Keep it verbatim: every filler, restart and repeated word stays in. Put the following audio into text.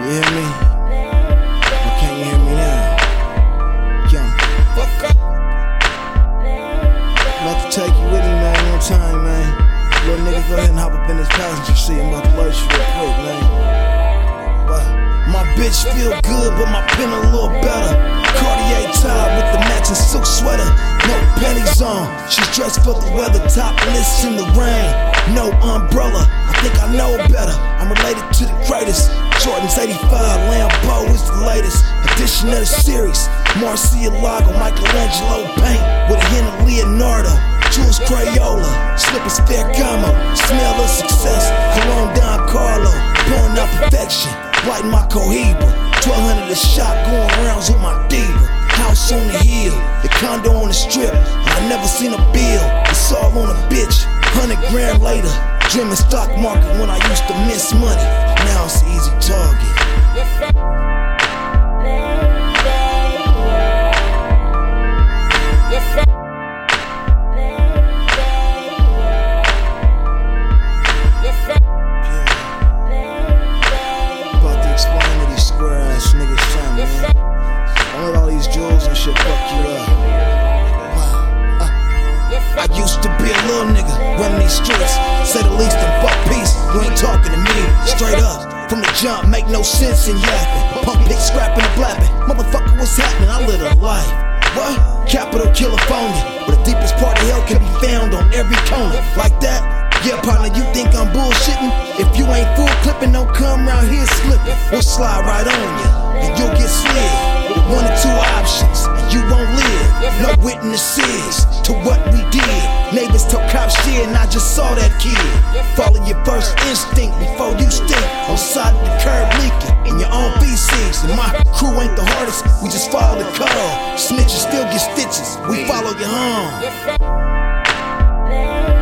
You hear me? Or can you hear me now? Young, fuck up. I'm about to take you with me, man, one time, man. Little nigga, go ahead and hop up in this passenger seat. I'm about to lace you real quick, man. But my bitch feel good, but my pen a little better. Cartier tie with the matching silk sweater. No panties on, she's dressed for the weather. Topless in the rain, no umbrella. I think I know better, I'm related to the greatest. Jordan's eighty-five, Lambo is the latest edition of the series. Murcielago, Michelangelo paint with a hint of Leonardo. Jules Crayola, slippers Ferragamo. Smell of success, Cologne Don Carlo. Pouring out perfection, lighting my Cohiba. twelve hundred a shot, going rounds with my diva. House on the hill, the condo on the strip. I never seen a bill, it's all on a bitch. Hundred grand later, dreaming stock market when I used to miss money. Now it's an easy target. About to explain to these square ass niggas son, man. Don't let all these jewels and shit fuck you up. I used to be a little nigga running these streets. Say the least and fuck peace. You ain't talking to me. Straight up from the jump, make no sense in yapping. Pump pick, scrapping and blapping. Motherfucker, what's happening? I live a life. What? Capital California, where the deepest part of hell can be found on every corner. Like that? Yeah, partner, you think I'm bullshitting? If you ain't full clipping, don't come round here slipping. We'll slide right on you, and you'll get slid. With one or two options, and you won't live. No witnesses to what we did. Neighbors told cops shit, and I just saw that kid. Follow your first instinct before you stink. On side of the curb leaking in your own feces. And my crew ain't the hardest, we just follow the code. Snitches still get stitches, we follow you home.